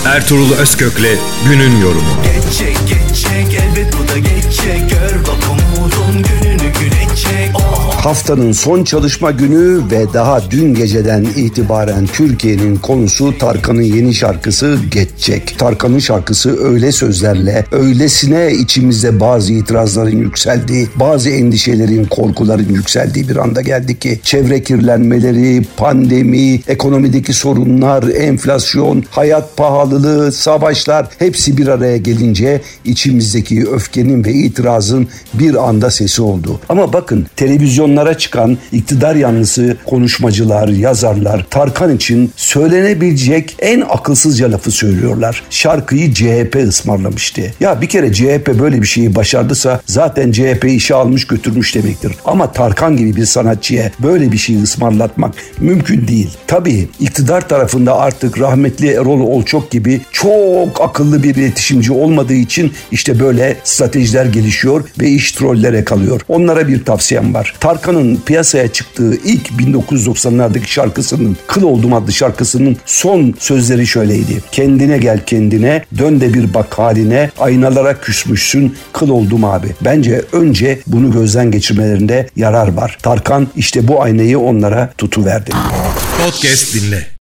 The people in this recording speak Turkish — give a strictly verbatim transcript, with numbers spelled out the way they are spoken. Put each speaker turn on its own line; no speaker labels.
Ertuğrul Özkök'le günün yorumu.
Geçecek geçecek elbet bu da geçecek. Gör bak umudun gününü güneşecek. Oh.
Haftanın son çalışma günü ve daha dün geceden itibaren Türkiye'nin konusu Tarkan'ın yeni şarkısı Geçecek. Tarkan'ın şarkısı öyle sözlerle, öylesine içimizde bazı itirazların yükseldiği, bazı endişelerin, korkuların yükseldiği bir anda geldi ki çevre kirlenmeleri, pandemi, ekonomideki sorunlar, enflasyon, hayat pahalılığı, savaşlar hepsi bir araya gelince içimizdeki öfkenin ve itirazın bir anda sesi oldu. Ama bakın, televizyonlara çıkan iktidar yanlısı konuşmacılar, yazarlar Tarkan için söylenebilecek en akılsızca lafı söylüyorlar. Şarkıyı C H P ısmarlamıştı. Ya bir kere C H P böyle bir şeyi başardıysa zaten C H P işe almış götürmüş demektir. Ama Tarkan gibi bir sanatçıya böyle bir şeyi ısmarlatmak mümkün değil. Tabii iktidar tarafında artık rahmetli Erol Olçok gibi çok akıllı bir iletişimci olmadığı için işte böyle stratejiler gelişiyor ve iş trollere kalıyor. Onlara bir tavsiyem var. Tarkan'ın piyasaya çıktığı ilk bin dokuz yüz doksanlardaki şarkısının, Kıl Oldum adlı şarkısının son sözleri şöyleydi. Kendine gel kendine, dön de bir bak haline, aynalara küsmüşsün, kıl oldum abi. Bence önce bunu gözden geçirmelerinde yarar var. Tarkan işte bu aynayı onlara tutuverdi.
Podcast dinle.